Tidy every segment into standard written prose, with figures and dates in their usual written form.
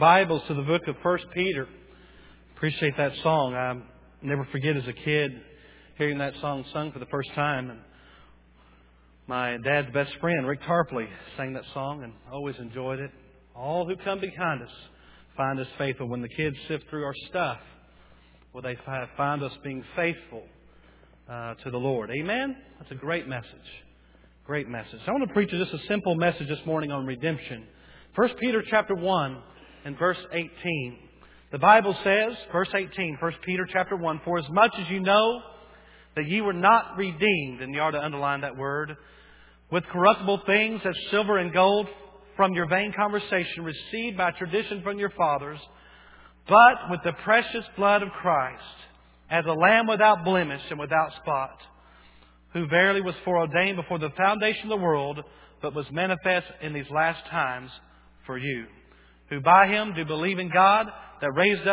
Bibles to the book of 1 Peter. Appreciate that song. I never forget as a kid hearing that song sung for the first time. And my dad's best friend, Rick Tarpley, sang that song and always enjoyed it. All who come behind us find us faithful. When the kids sift through our stuff, will they find us being faithful to the Lord? Amen? That's a great message. Great message. I want to preach just a simple message this morning on redemption. 1 Peter chapter 1 and verse 18. The Bible says, verse 18, 1 Peter chapter 1, "For as much as you know that ye were not redeemed," and you are to underline that word, "with corruptible things as silver and gold from your vain conversation received by tradition from your fathers, but with the precious blood of Christ, as a lamb without blemish and without spot, who verily was foreordained before the foundation of the world, but was manifest in these last times for you, who by Him do believe in God, that raised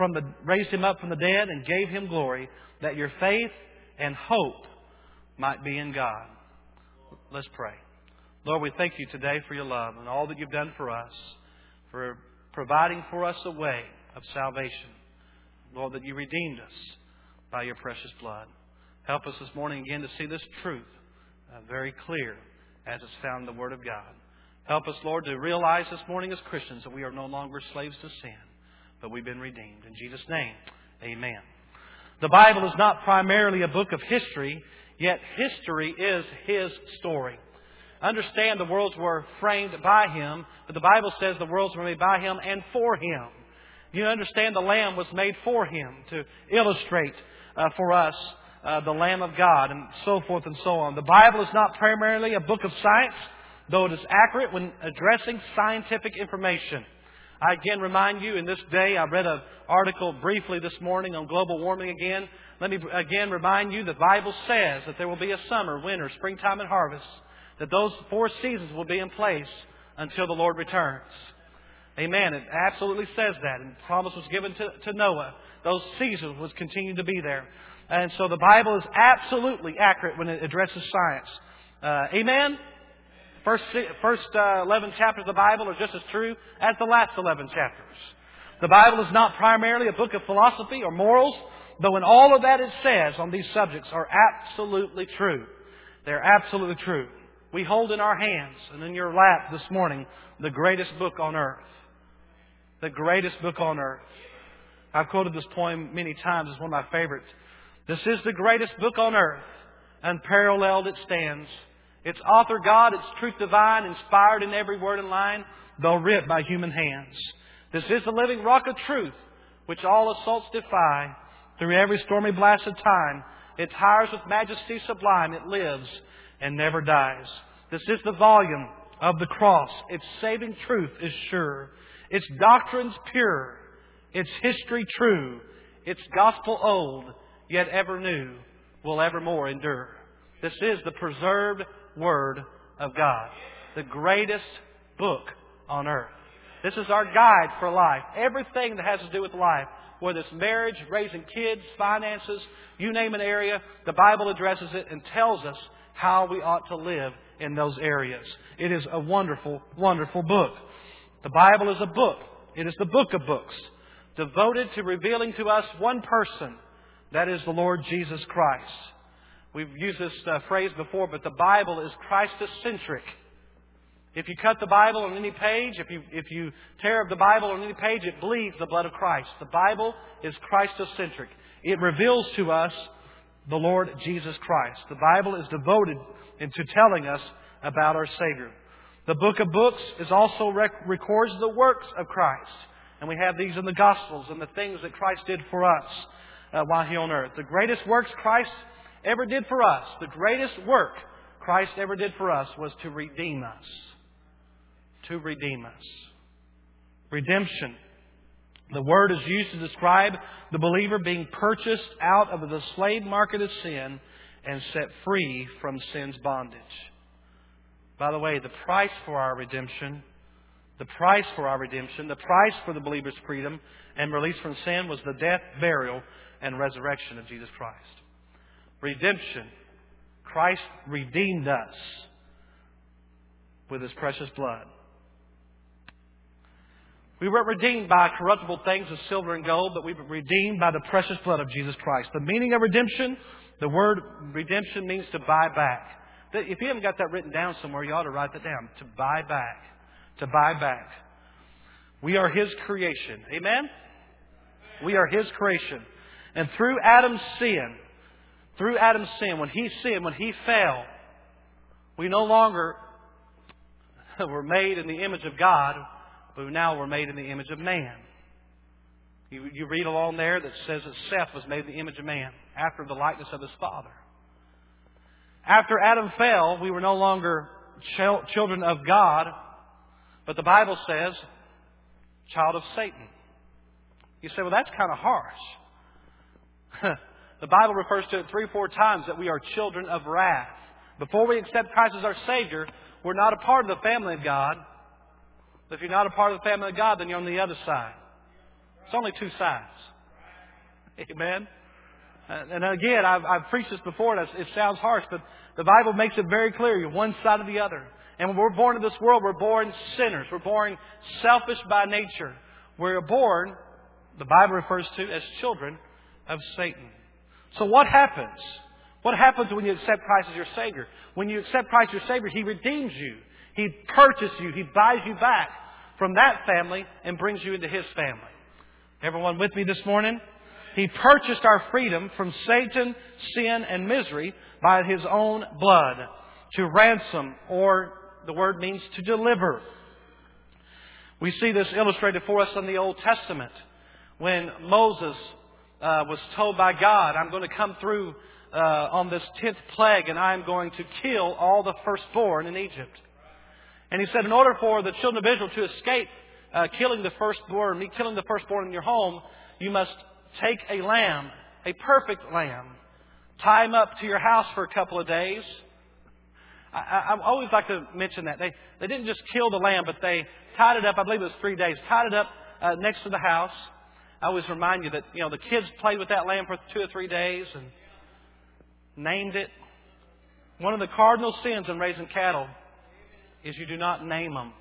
Him up from the dead and gave Him glory, that your faith and hope might be in God." Let's pray. Lord, we thank You today for Your love and all that You've done for us, for providing for us a way of salvation. Lord, that You redeemed us by Your precious blood. Help us this morning again to see this truth very clear as it's found in the Word of God. Help us, Lord, to realize this morning as Christians that we are no longer slaves to sin, but we've been redeemed. In Jesus' name, amen. The Bible is not primarily a book of history, yet history is His story. Understand the worlds were framed by Him, but the Bible says the worlds were made by Him and for Him. You understand the Lamb was made for Him to illustrate for us the Lamb of God, and so forth and so on. The Bible is not primarily a book of science, though it is accurate when addressing scientific information. I again remind you, in this day, I read an article briefly this morning on global warming again. Let me again remind you, the Bible says that there will be a summer, winter, springtime, and harvest. That those 4 seasons will be in place until the Lord returns. Amen. It absolutely says that. And the promise was given to Noah. Those seasons would continue to be there. And so the Bible is absolutely accurate when it addresses science. Amen? First 11 chapters of the Bible are just as true as the last 11 chapters. The Bible is not primarily a book of philosophy or morals, though in all of that it says on these subjects are absolutely true. They're absolutely true. We hold in our hands and in your lap this morning the greatest book on earth. The greatest book on earth. I've quoted this poem many times. It's one of my favorites. "This is the greatest book on earth. Unparalleled it stands. Its author God, its truth divine, inspired in every word and line, though writ by human hands. This is the living rock of truth, which all assaults defy. Through every stormy blast of time, it towers with majesty sublime. It lives and never dies. This is the volume of the cross. Its saving truth is sure. Its doctrines pure. Its history true. Its gospel old, yet ever new, will evermore endure." This is the preserved Word of God. The greatest book on earth. This is our guide for life. Everything that has to do with life, whether it's marriage, raising kids, finances, you name an area, the Bible addresses it and tells us how we ought to live in those areas. It is a wonderful, wonderful book. The Bible is a book. It is the book of books, devoted to revealing to us one person. That is the Lord Jesus Christ. We've used this phrase before, but the Bible is Christocentric. If you cut the Bible on any page, if you tear up the Bible on any page, it bleeds the blood of Christ. The Bible is Christocentric. It reveals to us the Lord Jesus Christ. The Bible is devoted into telling us about our Savior. The book of books is also records the works of Christ. And we have these in the Gospels and the things that Christ did for us while He on earth. The greatest works Christ ever did for us, the greatest work Christ ever did for us was to redeem us. To redeem us. Redemption. The word is used to describe the believer being purchased out of the slave market of sin and set free from sin's bondage. By the way, the price for our redemption, the price for the believer's freedom and release from sin was the death, burial, and resurrection of Jesus Christ. Redemption. Christ redeemed us with His precious blood. We weren't redeemed by corruptible things as silver and gold, but we were redeemed by the precious blood of Jesus Christ. The meaning of redemption, the word redemption means to buy back. If you haven't got that written down somewhere, you ought to write that down. To buy back. To buy back. We are His creation. Amen? We are His creation. And through Adam's sin, when he sinned, when he fell, we no longer were made in the image of God, but now we're made in the image of man. You read along there that says that Seth was made in the image of man, after the likeness of his father. After Adam fell, we were no longer children of God, but the Bible says, child of Satan. You say, well, that's kind of harsh. The Bible refers to it 3 or 4 times that we are children of wrath. Before we accept Christ as our Savior, we're not a part of the family of God. But if you're not a part of the family of God, then you're on the other side. It's only 2 sides. Amen? And again, I've preached this before, and it sounds harsh, but the Bible makes it very clear. You're one side or the other. And when we're born in this world, we're born sinners. We're born selfish by nature. We're born, the Bible refers to as children of Satan. So what happens? What happens when you accept Christ as your Savior? When you accept Christ as your Savior, He redeems you. He purchases you. He buys you back from that family and brings you into His family. Everyone with me this morning? He purchased our freedom from Satan, sin, and misery by His own blood to ransom, or the word means to deliver. We see this illustrated for us in the Old Testament when Moses was told by God, I'm going to come through on this 10th plague and I'm going to kill all the firstborn in Egypt. And He said, in order for the children of Israel to escape killing the firstborn in your home, you must take a lamb, a perfect lamb, tie him up to your house for a couple of days. I always like to mention that. They didn't just kill the lamb, but they tied it up, I believe it was 3 days, tied it up next to the house. I always remind you that, the kids played with that lamb for 2 or 3 days and named it. One of the cardinal sins in raising cattle is you do not name them.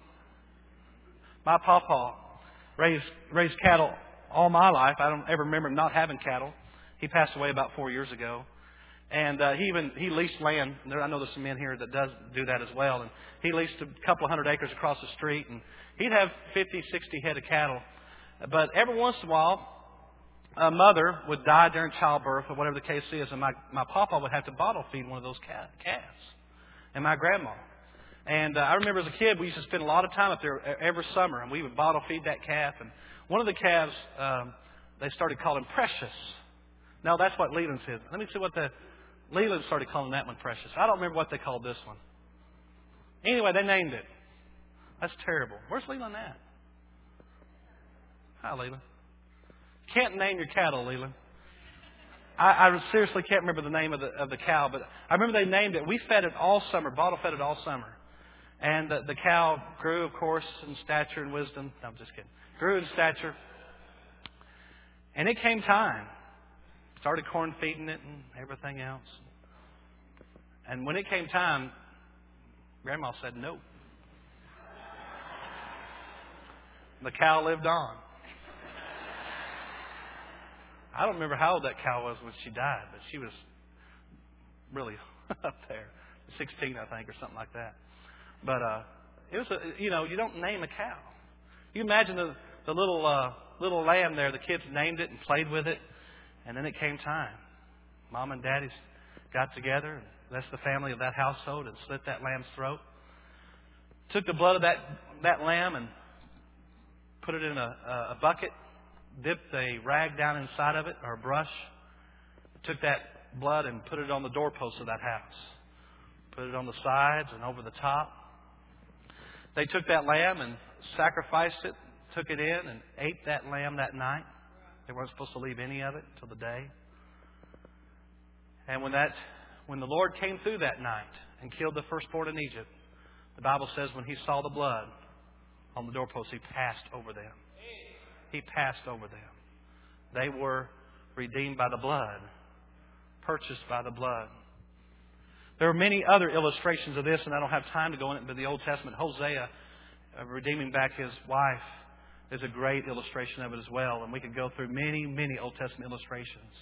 My papa raised cattle all my life. I don't ever remember him not having cattle. He passed away about 4 years ago. And he leased land. I know there's some men here that does do that as well. And he leased a couple of 100 acres across the street. And he'd have 50, 60 head of cattle. But every once in a while, a mother would die during childbirth or whatever the case is. And my papa would have to bottle feed one of those calves. And my grandma. And I remember as a kid, we used to spend a lot of time up there every summer. And we would bottle feed that calf. And one of the calves, they started calling Precious. No, that's what Leland said. Let me see what Leland started calling that one Precious. I don't remember what they called this one. Anyway, they named it. That's terrible. Where's Leland at? Hi, Leland. Can't name your cattle, Leland. I seriously can't remember the name of the cow, but I remember they named it. We fed it all summer, bottle fed it all summer. And the cow grew, of course, in stature and wisdom. No, I'm just kidding. Grew in stature. And it came time. Started corn feeding it and everything else. And when it came time, Grandma said no. The cow lived on. I don't remember how old that cow was when she died, but she was really up there. 16, I think, or something like that. But it was you don't name a cow. You imagine the little lamb there. The kids named it and played with it. And then it came time. Mom and Daddy got together, and that's the family of that household, and slit that lamb's throat. Took the blood of that lamb and put it in a bucket, dipped a rag down inside of it, or a brush. Took that blood and put it on the doorpost of that house. Put it on the sides and over the top. They took that lamb and sacrificed it, took it in, and ate that lamb that night. They weren't supposed to leave any of it until the day. And when the Lord came through that night and killed the firstborn in Egypt, the Bible says when He saw the blood on the doorpost, He passed over them. He passed over them. They were redeemed by the blood, purchased by the blood. There are many other illustrations of this, and I don't have time to go into the Old Testament. Hosea, redeeming back his wife is a great illustration of it as well. And we could go through many, many Old Testament illustrations.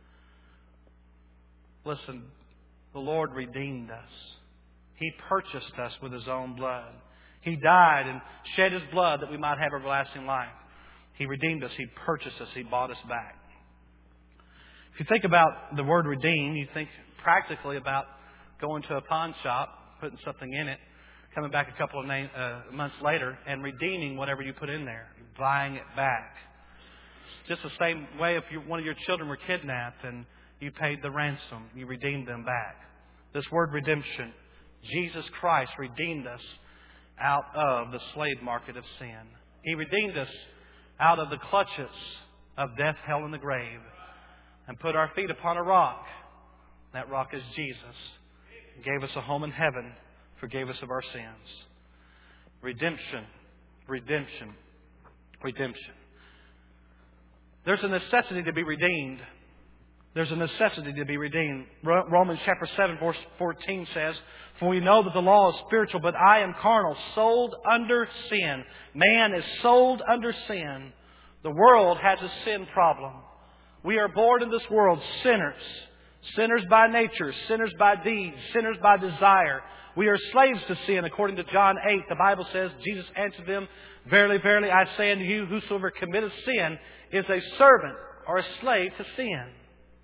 Listen, the Lord redeemed us. He purchased us with His own blood. He died and shed His blood that we might have everlasting life. He redeemed us. He purchased us. He bought us back. If you think about the word redeem, you think practically about going to a pawn shop, putting something in it, coming back a couple of months later and redeeming whatever you put in there, buying it back. Just the same way if one of your children were kidnapped and you paid the ransom, you redeemed them back. This word redemption, Jesus Christ redeemed us out of the slave market of sin. He redeemed us out of the clutches of death, hell, and the grave, and put our feet upon a rock. That rock is Jesus. He gave us a home in heaven, forgave us of our sins. Redemption, redemption, redemption. There's a necessity to be redeemed. There's a necessity to be redeemed. Romans chapter 7, verse 14 says, "For we know that the law is spiritual, but I am carnal, sold under sin." Man is sold under sin. The world has a sin problem. We are born in this world sinners. Sinners by nature, sinners by deeds, sinners by desire. We are slaves to sin. According to John 8, the Bible says, Jesus answered them, "Verily, verily, I say unto you, whosoever committeth sin is a servant or a slave to sin."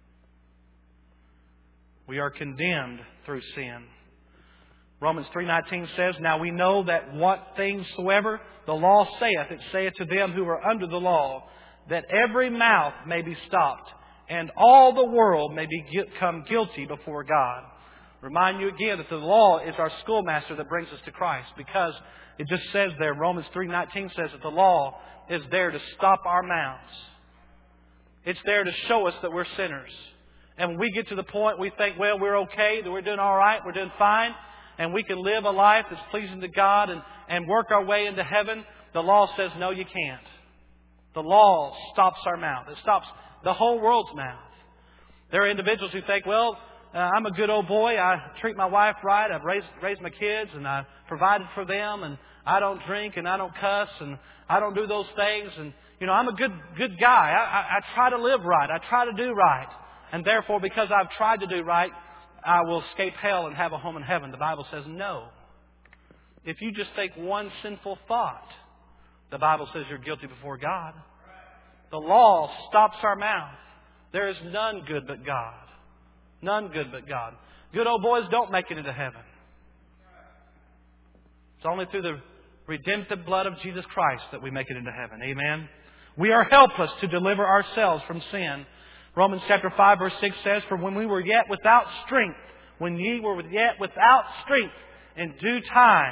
We are condemned through sin. Romans 3:19 says, "Now we know that what things soever the law saith, it saith to them who are under the law, that every mouth may be stopped, and all the world may become guilty before God." Remind you again that the law is our schoolmaster that brings us to Christ, because it just says there, Romans 3:19 says that the law is there to stop our mouths. It's there to show us that we're sinners. And when we get to the point we think, well, we're okay, that we're doing all right, we're doing fine, and we can live a life that's pleasing to God and work our way into heaven, the law says, no, you can't. The law stops our mouth. It stops the whole world's mouth. There are individuals who think, well, I'm a good old boy. I treat my wife right. I've raised my kids, and I've provided for them, and I don't drink, and I don't cuss, and I don't do those things. And, I'm a good guy. I try to live right. I try to do right. And therefore, because I've tried to do right, I will escape hell and have a home in heaven. The Bible says no. If you just think one sinful thought, the Bible says you're guilty before God. The law stops our mouth. There is none good but God. None good but God. Good old boys don't make it into heaven. It's only through the redemptive blood of Jesus Christ that we make it into heaven. Amen? We are helpless to deliver ourselves from sin. Romans chapter 5 verse 6 says, "For when we were yet without strength, when ye were yet without strength, in due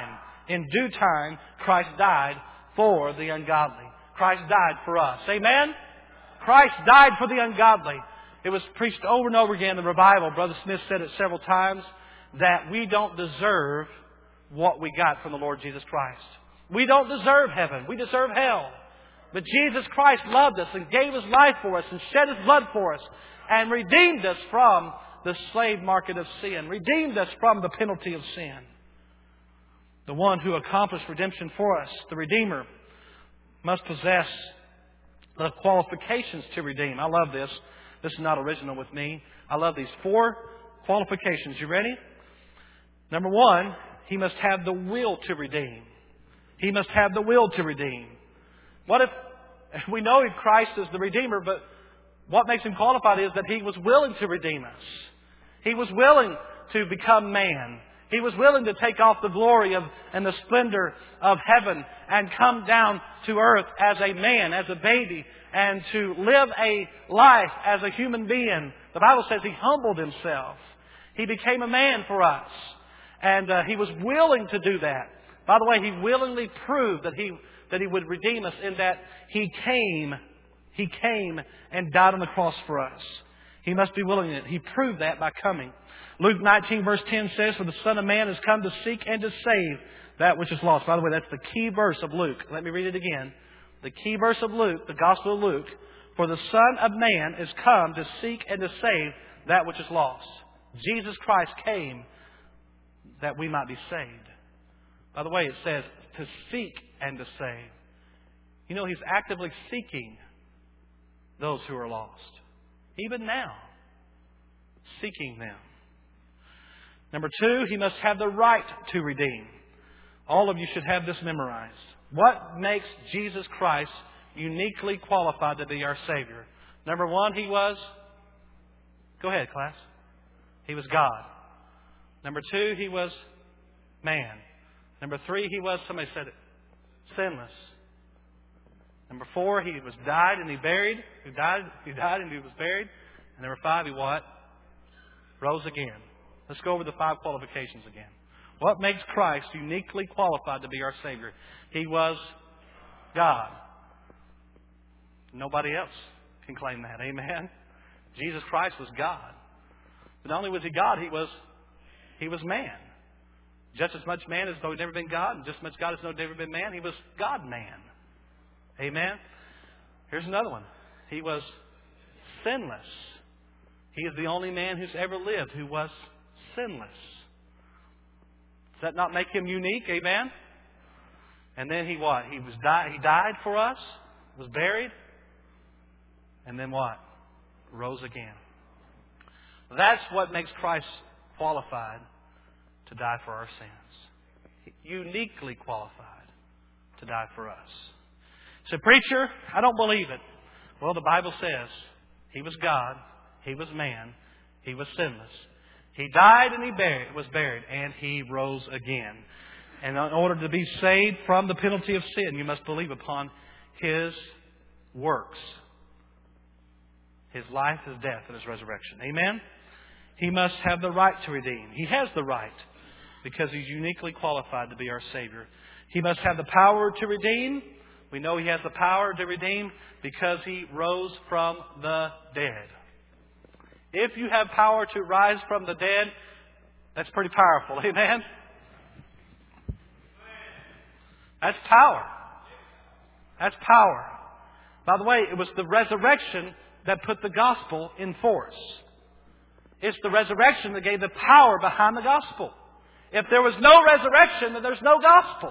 time, Christ died for the ungodly." Christ died for us. Amen? Christ died for the ungodly. It was preached over and over again in the revival. Brother Smith said it several times, that we don't deserve what we got from the Lord Jesus Christ. We don't deserve heaven. We deserve hell. But Jesus Christ loved us and gave His life for us and shed His blood for us and redeemed us from the slave market of sin. Redeemed us from the penalty of sin. The one who accomplished redemption for us, the Redeemer, must possess the qualifications to redeem. I love this. This is not original with me. I love these 4 qualifications. You ready? Number 1, he must have the will to redeem. He must have the will to redeem. What if we know Christ is the Redeemer, but what makes Him qualified is that He was willing to redeem us. He was willing to become man. He was willing to take off the glory and the splendor of heaven and come down to earth as a man, as a baby, and to live a life as a human being. The Bible says He humbled Himself. He became a man for us. And He was willing to do that. By the way, He willingly proved that He would redeem us in that He came and died on the cross for us. He must be willing to it. He proved that by coming. Luke 19 verse 10 says, "For the Son of Man has come to seek and to save that which is lost." By the way, that's the key verse of Luke. Let me read it again. The key verse of Luke, the Gospel of Luke. "For the Son of Man is come to seek and to save that which is lost." Jesus Christ came that we might be saved. By the way, it says to seek and to save. You know, He's actively seeking those who are lost. Even now, seeking them. Number 2, He must have the right to redeem. All of you should have this memorized. What makes Jesus Christ uniquely qualified to be our Savior? Number 1, He was... Go ahead, class. He was God. Number 2, He was man. Number 3, He was, somebody said it, sinless. Number 4, He was died and He buried. He died and He was buried. And number 5, He what? Rose again. Let's go over the 5 qualifications again. What makes Christ uniquely qualified to be our Savior? He was God. Nobody else can claim that. Amen? Jesus Christ was God. But not only was He God, He was man. Just as much man as though He'd never been God, and just as much God as though He'd never been man, He was God-man. Amen? Here's another one. He was sinless. He is the only man who's ever lived who was sinless. Does that not make Him unique? Amen? And then He what? He died for us, was buried, and then what? Rose again. That's what makes Christ qualified to die for our sins. Uniquely qualified to die for us. So, preacher, I don't believe it. Well, the Bible says He was God, He was man, He was sinless. He died and He was buried, and He rose again. And in order to be saved from the penalty of sin, you must believe upon His works. His life, His death, and His resurrection. Amen? He must have the right to redeem. He has the right because He's uniquely qualified to be our Savior. He must have the power to redeem. We know He has the power to redeem because He rose from the dead. If you have power to rise from the dead, that's pretty powerful. Amen? That's power. That's power. By the way, it was the resurrection that put the gospel in force. It's the resurrection that gave the power behind the gospel. If there was no resurrection, then there's no gospel.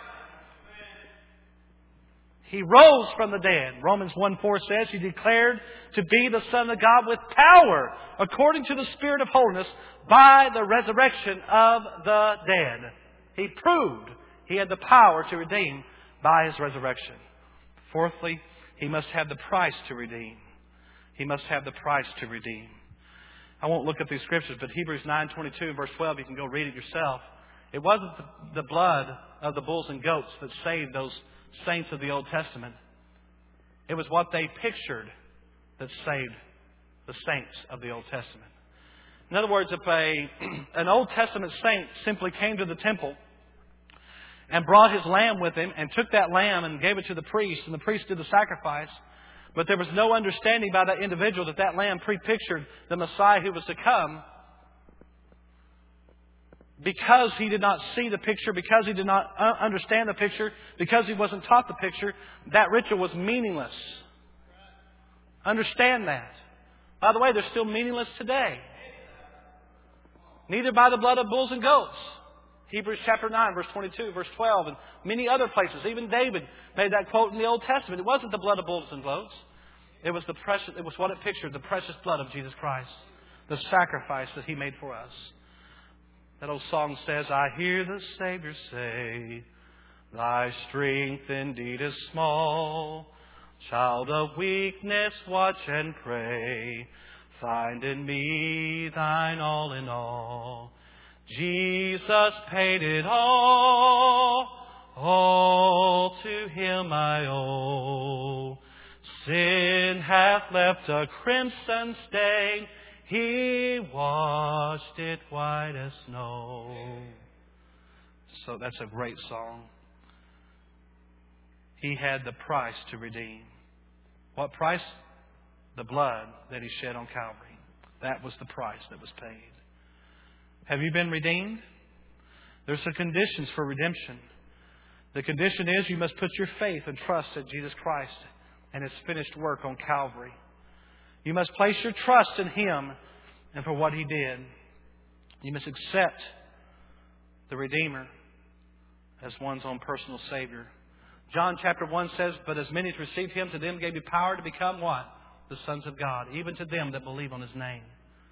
He rose from the dead. Romans 1:4 says He declared to be the Son of God with power according to the Spirit of holiness by the resurrection of the dead. He proved He had the power to redeem by His resurrection. Fourthly, He must have the price to redeem. He must have the price to redeem. I won't look at these scriptures, but Hebrews 9:22 verse 12, you can go read it yourself. It wasn't the blood of the bulls and goats that saved those saints of the Old Testament. It was what they pictured that saved the saints of the Old Testament. In other words, if an Old Testament saint simply came to the temple and brought his lamb with him and took that lamb and gave it to the priest, and the priest did the sacrifice, but there was no understanding by that individual that that lamb pre-pictured the Messiah who was to come, because he did not see the picture, because he did not understand the picture, because he wasn't taught the picture, that ritual was meaningless. Understand that. By the way, they're still meaningless today. Neither by the blood of bulls and goats. Hebrews chapter 9, verse 22, verse 12, and many other places. Even David made that quote in the Old Testament. It wasn't the blood of bulls and goats. It was what it pictured, the precious blood of Jesus Christ. The sacrifice that He made for us. That old song says, I hear the Savior say, Thy strength indeed is small. Child of weakness, watch and pray. Find in me Thine all in all. Jesus paid it all to Him I owe. Sin hath left a crimson stain, He washed it white as snow. So that's a great song. He had the price to redeem. What price? The blood that He shed on Calvary. That was the price that was paid. Have you been redeemed? There's some conditions for redemption. The condition is you must put your faith and trust in Jesus Christ and His finished work on Calvary. You must place your trust in Him and for what He did. You must accept the Redeemer as one's own personal Savior. John chapter 1 says, but as many as received Him, to them gave He power to become what? The sons of God, even to them that believe on His name.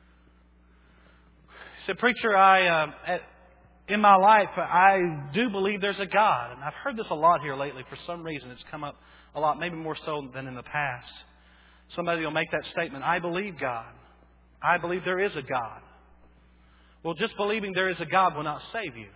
He said, preacher, in my life, I do believe there's a God. And I've heard this a lot here lately. For some reason, it's come up a lot, maybe more so than in the past. Somebody will make that statement, I believe God. I believe there is a God. Well, just believing there is a God will not save you.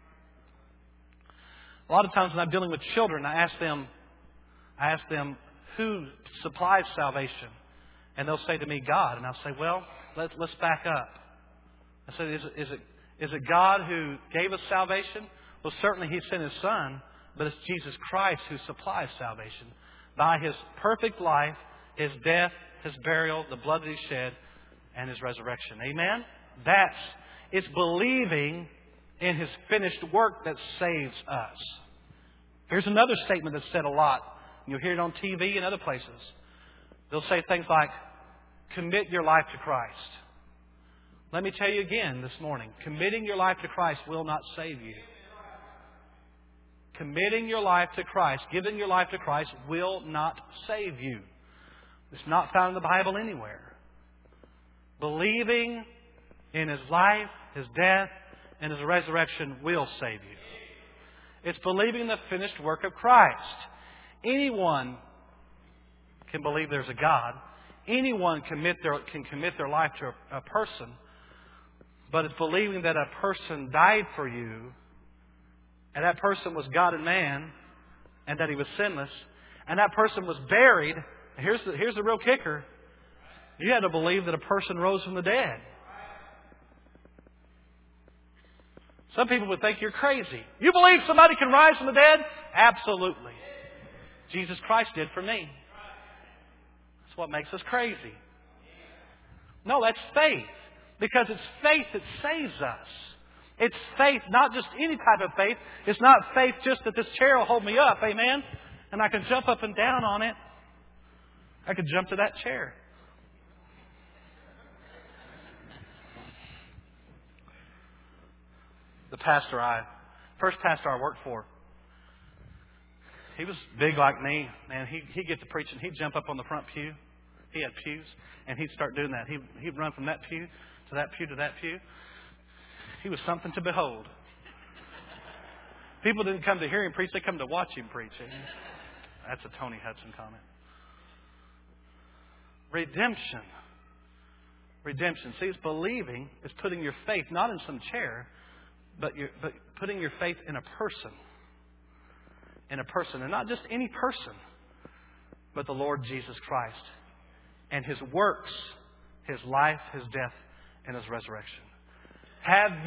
A lot of times when I'm dealing with children, I ask them, who supplies salvation? And they'll say to me, God. And I'll say, well, let's back up. I said, is it God who gave us salvation? Well, certainly He sent His Son, but it's Jesus Christ who supplies salvation by His perfect life, His death, His burial, the blood that He shed, and His resurrection. Amen? It's believing in His finished work that saves us. Here's another statement that's said a lot. You'll hear it on TV and other places. They'll say things like, commit your life to Christ. Let me tell you again this morning, committing your life to Christ will not save you. Committing your life to Christ, giving your life to Christ will not save you. It's not found in the Bible anywhere. Believing in His life, His death, and His resurrection will save you. It's believing the finished work of Christ. Anyone can believe there's a God. Anyone can commit their life to a person. But it's believing that a person died for you, and that person was God and man, and that He was sinless, and that person was buried. Here's the real kicker. You had to believe that a person rose from the dead. Some people would think you're crazy. You believe somebody can rise from the dead? Absolutely. Jesus Christ did for me. That's what makes us crazy. No, that's faith. Because it's faith that saves us. It's faith, not just any type of faith. It's not faith just that this chair will hold me up, amen? And I can jump up and down on it. I could jump to that chair. The first pastor I worked for, he was big like me. Man, he'd get to preaching. He'd jump up on the front pew. He had pews. And he'd start doing that. He'd run from that pew to that pew to that pew. He was something to behold. People didn't come to hear him preach. They come to watch him preach. That's a Tony Hudson comment. Redemption. See, it's believing. It's putting your faith not in some chair, but putting your faith in a person. In a person. And not just any person, but the Lord Jesus Christ. And His works, His life, His death, and His resurrection. Have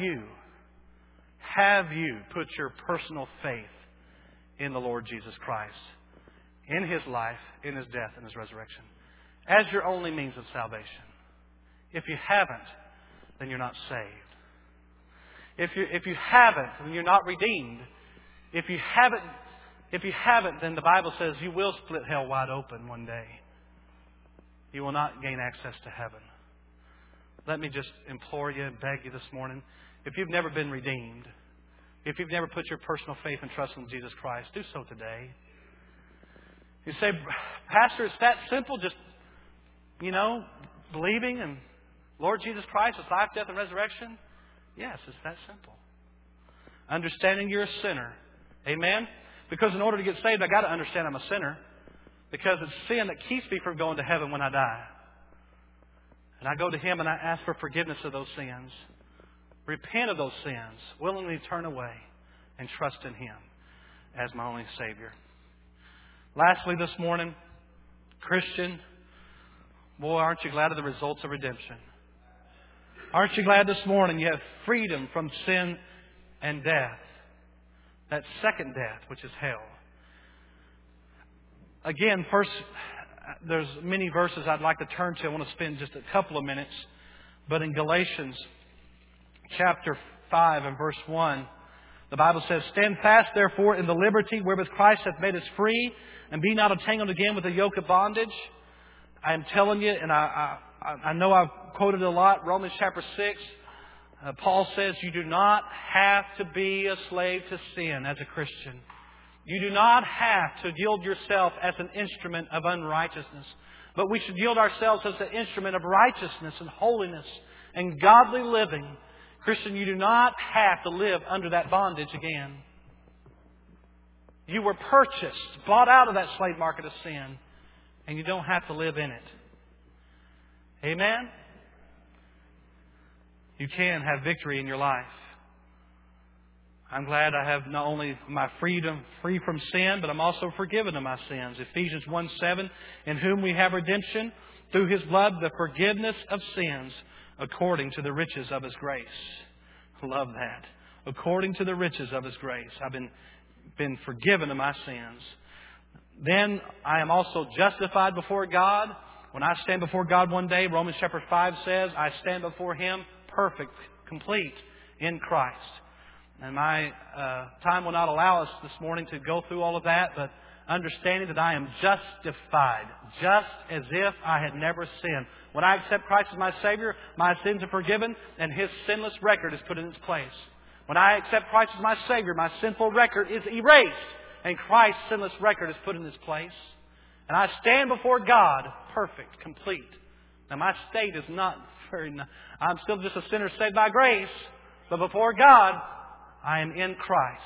you put your personal faith in the Lord Jesus Christ? In His life, in His death, and His resurrection. As your only means of salvation. If you haven't, then you're not saved. If you haven't, then you're not redeemed. If you haven't, then the Bible says you will split hell wide open one day. You will not gain access to heaven. Let me just implore you and beg you this morning, if you've never been redeemed, if you've never put your personal faith and trust in Jesus Christ, do so today. You say, Pastor, it's that simple, just, believing in Lord Jesus Christ, His life, death, and resurrection? Yes, it's that simple. Understanding you're a sinner. Amen? Because in order to get saved, I've got to understand I'm a sinner. Because it's sin that keeps me from going to heaven when I die. And I go to Him and I ask for forgiveness of those sins. Repent of those sins. Willingly turn away and trust in Him as my only Savior. Lastly this morning, Christian, boy, aren't you glad of the results of redemption? Aren't you glad this morning you have freedom from sin and death? That second death, which is hell. Again, first, there's many verses I'd like to turn to. I want to spend just a couple of minutes. But in Galatians chapter 5 and verse 1, the Bible says, Stand fast, therefore, in the liberty wherewith Christ hath made us free, and be not entangled again with the yoke of bondage. I am telling you, and I know I've quoted it a lot, Romans chapter 6, Paul says you do not have to be a slave to sin as a Christian. You do not have to yield yourself as an instrument of unrighteousness, but we should yield ourselves as an instrument of righteousness and holiness and godly living. Christian, you do not have to live under that bondage again. You were purchased, bought out of that slave market of sin, and you don't have to live in it. Amen? You can have victory in your life. I'm glad I have not only my freedom free from sin, but I'm also forgiven of my sins. Ephesians 1:7, in whom we have redemption through His blood, the forgiveness of sins, according to the riches of His grace. Love that. According to the riches of His grace. I've been forgiven of my sins. Then I am also justified before God. When I stand before God one day, Romans chapter 5 says, I stand before Him perfect, complete in Christ. And my time will not allow us this morning to go through all of that, but understanding that I am justified, just as if I had never sinned. When I accept Christ as my Savior, my sins are forgiven, and His sinless record is put in its place. When I accept Christ as my Savior, my sinful record is erased, and Christ's sinless record is put in its place. And I stand before God perfect, complete. Now my state is not very... I'm still just a sinner saved by grace, but before God, I am in Christ,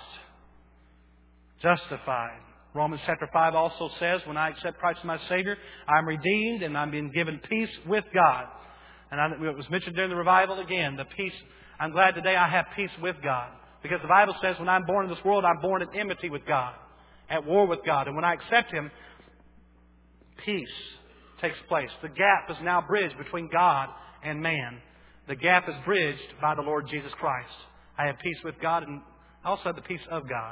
justified. Romans chapter 5 also says, when I accept Christ as my Savior, I'm redeemed and I'm being given peace with God. And it was mentioned during the revival again, the peace. I'm glad today I have peace with God. Because the Bible says when I'm born in this world, I'm born in enmity with God, at war with God. And when I accept Him, peace takes place. The gap is now bridged between God and man. The gap is bridged by the Lord Jesus Christ. I have peace with God and I also have the peace of God.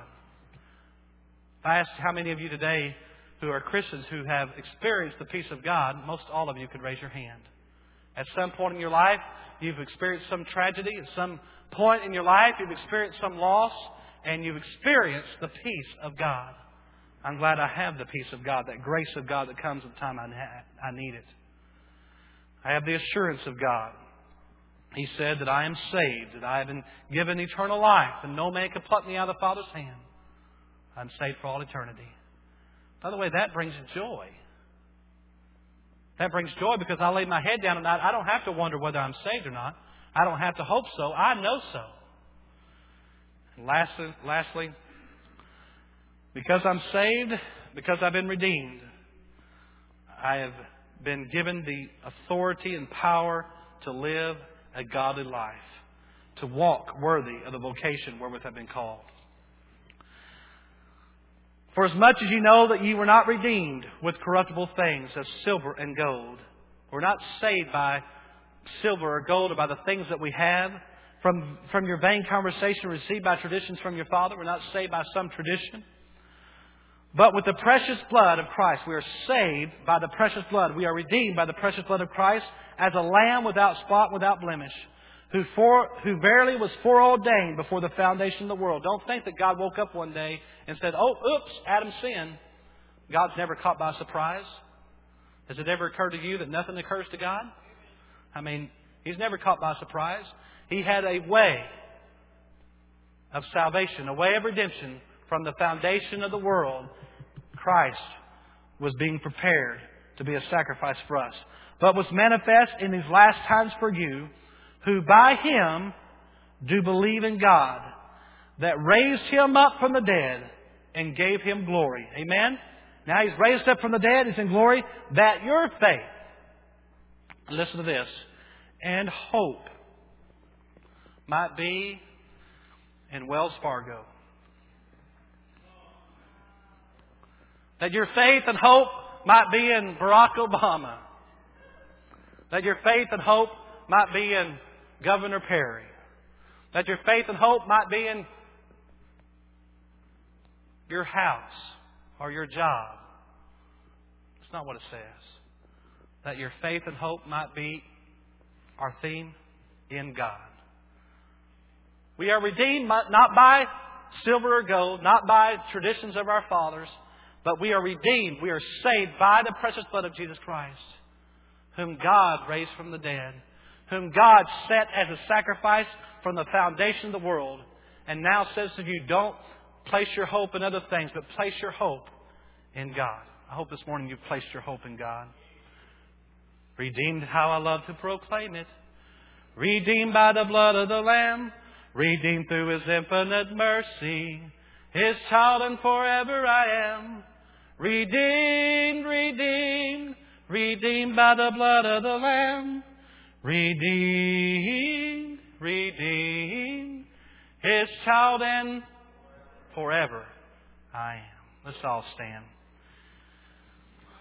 I asked how many of you today who are Christians who have experienced the peace of God, most all of you could raise your hand. At some point in your life, you've experienced some tragedy. At some point in your life, you've experienced some loss, and you've experienced the peace of God. I'm glad I have the peace of God, that grace of God that comes at the time I need it. I have the assurance of God. He said that I am saved, that I have been given eternal life, and no man can pluck me out of the Father's hand. I'm saved for all eternity. By the way, that brings joy. That brings joy because I lay my head down at night. I don't have to wonder whether I'm saved or not. I don't have to hope so. I know so. And lastly, because I'm saved, because I've been redeemed, I have been given the authority and power to live a godly life, to walk worthy of the vocation wherewith I've been called. For as much as you know that ye were not redeemed with corruptible things as silver and gold. We're not saved by silver or gold or by the things that we have. From your vain conversation received by traditions from your father. We're not saved by some tradition. But with the precious blood of Christ. We are saved by the precious blood. We are redeemed by the precious blood of Christ as a lamb without spot, without blemish. Who verily was foreordained before the foundation of the world. Don't think that God woke up one day and said, oh, oops, Adam sinned. God's never caught by surprise. Has it ever occurred to you that nothing occurs to God? I mean, He's never caught by surprise. He had a way of salvation, a way of redemption from the foundation of the world. Christ was being prepared to be a sacrifice for us. But was manifest in these last times for you, who by Him do believe in God, that raised Him up from the dead and gave Him glory. Amen? Now He's raised up from the dead, He's in glory, that your faith, listen to this, and hope might be in Wells Fargo. That your faith and hope might be in Barack Obama. That your faith and hope might be in Governor Perry. That your faith and hope might be in your house or your job. That's not what it says. That your faith and hope might be, our theme, in God. We are redeemed not by silver or gold, not by traditions of our fathers, but we are redeemed. We are saved by the precious blood of Jesus Christ, whom God raised from the dead, whom God set as a sacrifice from the foundation of the world, and now says to you, don't place your hope in other things, but place your hope in God. I hope this morning you've placed your hope in God. Redeemed, how I love to proclaim it. Redeemed by the blood of the Lamb. Redeemed through His infinite mercy. His child and forever I am. Redeemed, redeemed, redeemed by the blood of the Lamb. Redeemed, redeemed, His child and forever I am. Let's all stand.